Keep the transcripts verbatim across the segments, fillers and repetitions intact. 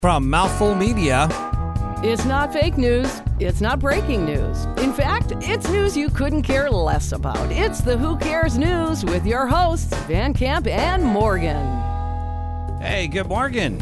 From Mouthful Media. It's not fake news. It's not breaking news. In fact, it's news you couldn't care less about. It's the Who Cares News with your hosts, Van Camp and Morgan. Hey, good morning.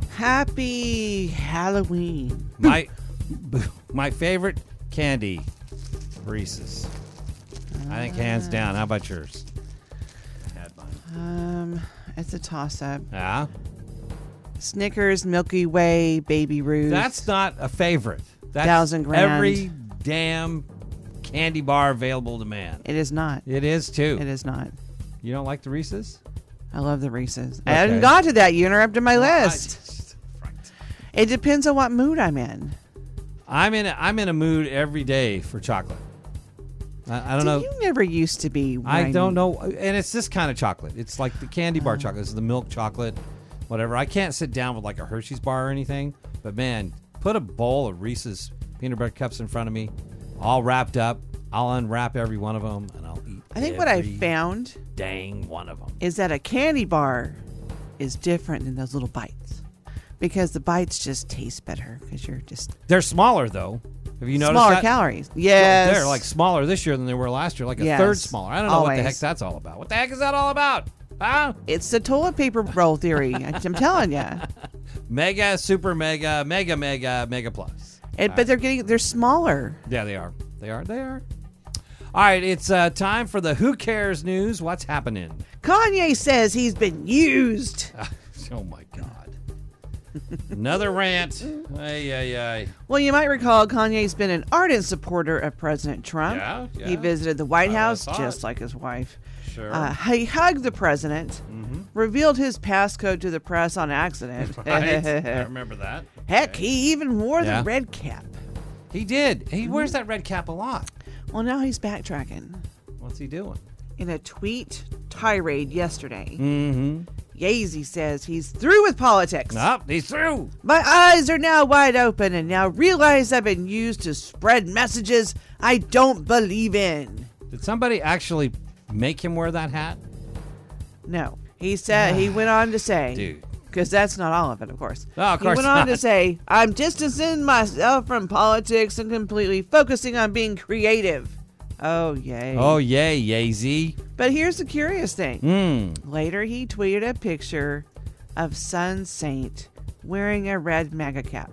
Happy Halloween. My my favorite candy, Reese's. I think hands down. How about yours? Had mine. Um, it's a toss-up. Yeah? Snickers, Milky Way, Baby Ruth. That's not a favorite. That's Thousand Grand. every damn candy bar available to man. It is not. It is, too. It is not. You don't like the Reese's? I love the Reese's. Okay. I hadn't got to that. You interrupted my Well, I list. just- right. It depends on what mood I'm in. I'm in a, I'm in a mood every day for chocolate. I, I don't See, know. You never used to be. I whiny. don't know. And it's this kind of chocolate. It's like the candy bar chocolate. It's the milk chocolate, whatever. I can't sit down with like a Hershey's bar or anything. But, man, put a bowl of Reese's peanut butter cups in front of me, all wrapped up. I'll unwrap every one of them, and I'll eat I think what I every found dang one of them. is that a candy bar is different than those little bites. Because the bites just taste better because you're just They're smaller, though. Have you noticed smaller that? calories. Yes. They're like smaller this year than they were last year, like a Yes. third smaller. I don't know what the Always. heck that's all about. What the heck is that all about? Huh? It's the toilet paper roll theory. I'm telling you. Mega, super mega, mega, mega, mega plus. It, but they're getting they're smaller. Yeah, they are. They are. They are. All right, it's uh, time for the Who Cares News. What's happening? Kanye says he's been used. Oh, my God. Another rant. Ay, ay, ay. Well, you might recall Kanye's been an ardent supporter of President Trump. Yeah, yeah. He visited the White I House saw just it. like his wife. Sure. Uh, he hugged the president, Mm-hmm. revealed his passcode to the press on accident. Right. I remember that. Heck, Okay. he even wore Yeah. the red cap. He did. He wears that red cap a lot. Well, now he's backtracking. What's he doing? In a tweet tirade yesterday, Mm-hmm. Yeezy says he's through with politics. Nope, he's through. My eyes are now wide open and now realize I've been used to spread messages I don't believe in. Did somebody actually make him wear that hat? No. He said he went on to say, Dude. because that's not all of it, of course. Oh, of course He went on not. to say, I'm distancing myself from politics and completely focusing on being creative. Oh, yay. Oh, yay, Yeezy. But here's the curious thing. Mm. Later, he tweeted a picture of Sun Saint wearing a red MAGA cap.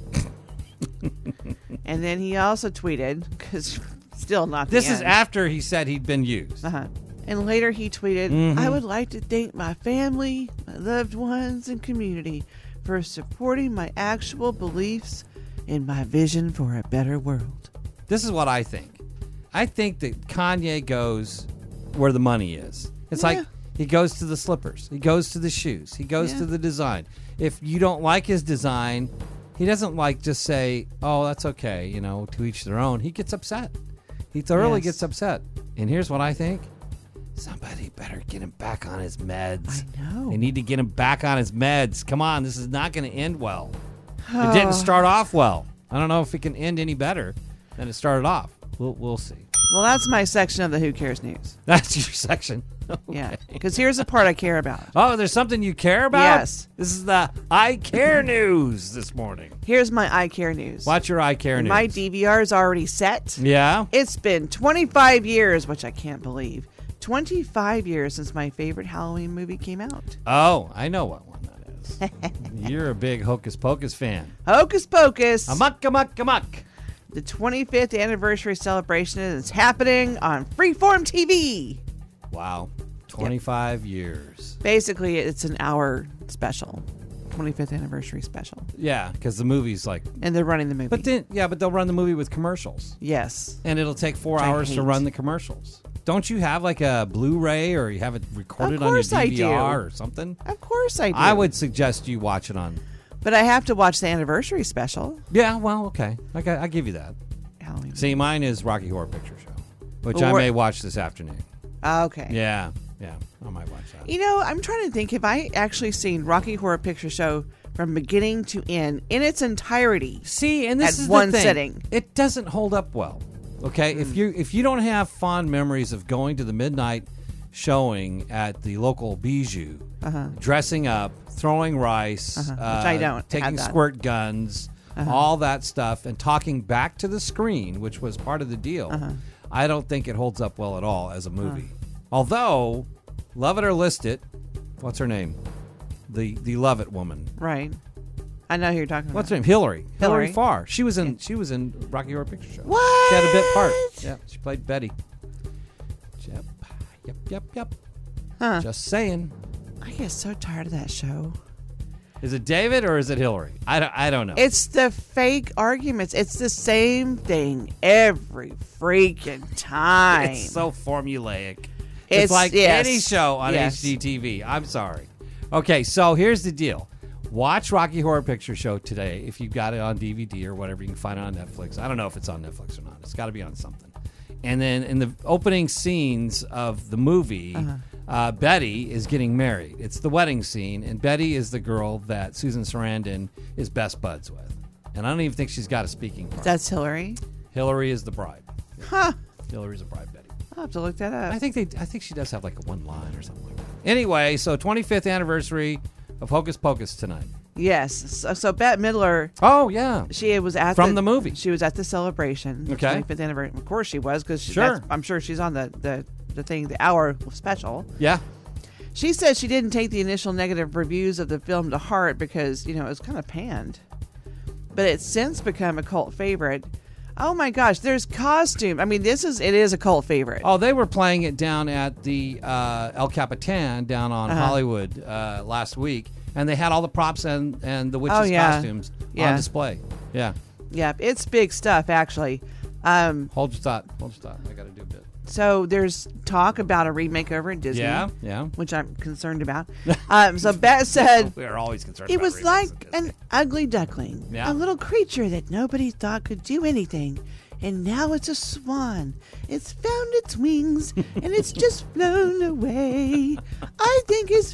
And then he also tweeted, because still not the This is end. after he said he'd been used. Uh-huh. And later he tweeted, Mhm. I would like to thank my family, my loved ones, and community for supporting my actual beliefs and my vision for a better world. This is what I think. I think that Kanye goes where the money is. It's Yeah. like he goes to the slippers. He goes to the shoes. He goes Yeah. to the design. If you don't like his design, he doesn't like just say, oh, that's okay, you know, to each their own. He gets upset. He thoroughly Yes. gets upset. And here's what I think. Somebody better get him back on his meds. I know. They need to get him back on his meds. Come on, this is not going to end well. It didn't start off well. I don't know if it can end any better than it started off. We'll, we'll see. Well, that's my section of the Who Cares News. That's your section. Yeah. Okay. Because here's the part I care about. Oh, there's something you care about? Yes. This is the I Care News this morning. Here's my I Care News. Watch your I Care News. My D V R is already set. Yeah? It's been twenty-five years, which I can't believe. twenty-five years since my favorite Halloween movie came out. Oh, I know what one that is. You're a big Hocus Pocus fan. Hocus Pocus. Amok, amok, amok. The twenty-fifth anniversary celebration is happening on Freeform T V. Wow. twenty-five years. Basically, it's an hour special. twenty-fifth anniversary special. Yeah, because the movie's like... And they're running the movie. But then, yeah, but they'll run the movie with commercials. yes. And it'll take four Which I hours to hate. run the commercials. Don't you have like a Blu-ray or you have it recorded Of on your course I D V R do. or something? Of course I do. I would suggest you watch it on... But I have to watch the anniversary special. Yeah, well, okay. I got, I give you that. Halloween. See, mine is Rocky Horror Picture Show, which I Or- may watch this afternoon. Okay. Yeah, yeah, I might watch that. You know, I'm trying to think, have I actually seen Rocky Horror Picture Show from beginning to end in its entirety? See, and this At is one the thing. sitting. It doesn't hold up well. Okay, if you if you don't have fond memories of going to the midnight showing at the local Bijou, Uh-huh. dressing up, throwing rice, Uh-huh. Which uh, I don't taking have that. squirt guns, Uh-huh. all that stuff, and talking back to the screen, which was part of the deal. Uh-huh. I don't think it holds up well at all as a movie. Although, love it or list it, what's her name? The the Love It woman. Right. I know who you're talking What's about. her name? Hillary. Hillary Hillary. Farr. She was in. She was in Rocky Horror Picture Show. What? She had a bit part. Yeah, she played Betty. Yep, yep, yep, yep. Huh. Just saying. I get so tired of that show. Is it David or is it Hillary? I don't, I don't know. It's the fake arguments. It's the same thing every freaking time. It's so formulaic. It's, It's- like yes. any show on Yes. H G T V. I'm sorry. Okay, so here's the deal. Watch Rocky Horror Picture Show today. If you've got it on D V D or whatever, you can find it on Netflix. I don't know if it's on Netflix or not. It's got to be on something. And then in the opening scenes of the movie, Uh-huh. uh, Betty is getting married. It's the wedding scene, and Betty is the girl that Susan Sarandon is best buds with. And I don't even think she's got a speaking part. That's Hillary. Hillary is the bride. Huh. Hillary's a bride, Betty. I'll have to look that up. I think they. I think she does have like a one line or something like that. Anyway, so twenty-fifth anniversary of Hocus Pocus tonight. Yes. So, so Bette Midler, Oh yeah, she was at From the movie. She was at the celebration. the Okay. twenty-fifth anniversary. Of course she was, because Sure. I'm sure she's on the, the, the thing, the hour special. yeah. She said she didn't take the initial negative reviews of the film to heart because, you know, it was kind of panned. But it's since become a cult favorite. Oh my gosh, there's costume. I mean, this is it is a cult favorite. Oh, they were playing it down at the uh, El Capitan down on Uh-huh. Hollywood uh, last week, and they had all the props and and the witches' Oh, yeah. costumes Yeah. on display. Yeah. Yeah, it's big stuff actually. Um, Hold your thought. Hold your thought. I got to do a bit. so there's talk about a remake over at Disney. Yeah. Yeah. Which I'm concerned about. Um, so Bette said We are always concerned. it about was remakes like of Disney. an ugly duckling, Yeah. a little creature that nobody thought could do anything. And now it's a swan. It's found its wings and it's just flown away. I think it's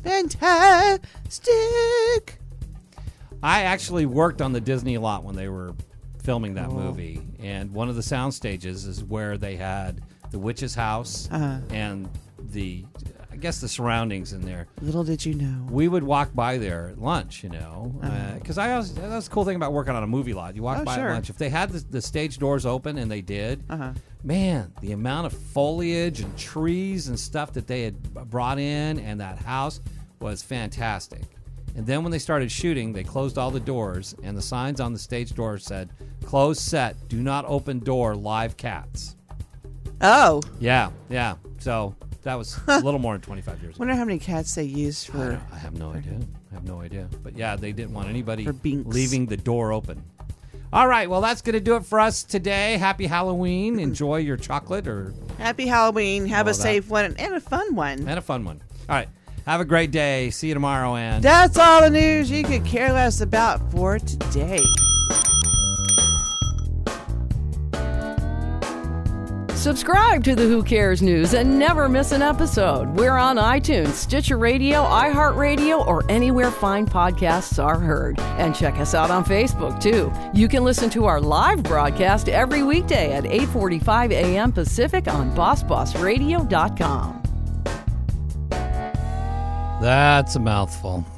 fantastic. I actually worked on the Disney lot when they were filming that Oh. movie, and one of the sound stages is where they had the witch's house Uh-huh. and the, I guess, the surroundings in there. Little did you know. We would walk by there at lunch, you know, because I always, that's the cool thing about working on a movie lot. You walk Oh, by sure. at lunch. If they had the, the stage doors open, and they did, Uh-huh. man, the amount of foliage and trees and stuff that they had brought in, and that house was fantastic. And then when they started shooting, they closed all the doors, and the signs on the stage door said, "Closed set, do not open door, live cats." Oh, Yeah, yeah. So that was a little more than twenty-five years ago. wonder how many cats they used I, for. don't- I have no idea. I have no idea. But yeah, they didn't want anybody For binks. leaving the door open. All right, well, that's going to do it for us today. Happy Halloween. Enjoy your chocolate or Happy Halloween. Have All a that. safe one and a fun one. and a fun one. All right, have a great day. See you tomorrow, and That's all the news you could care less about for today. Subscribe to the Who Cares News and never miss an episode. We're on iTunes, Stitcher Radio, iHeartRadio, or anywhere fine podcasts are heard. And check us out on Facebook, too. You can listen to our live broadcast every weekday at eight forty-five a.m. Pacific on boss boss radio dot com. that's a mouthful.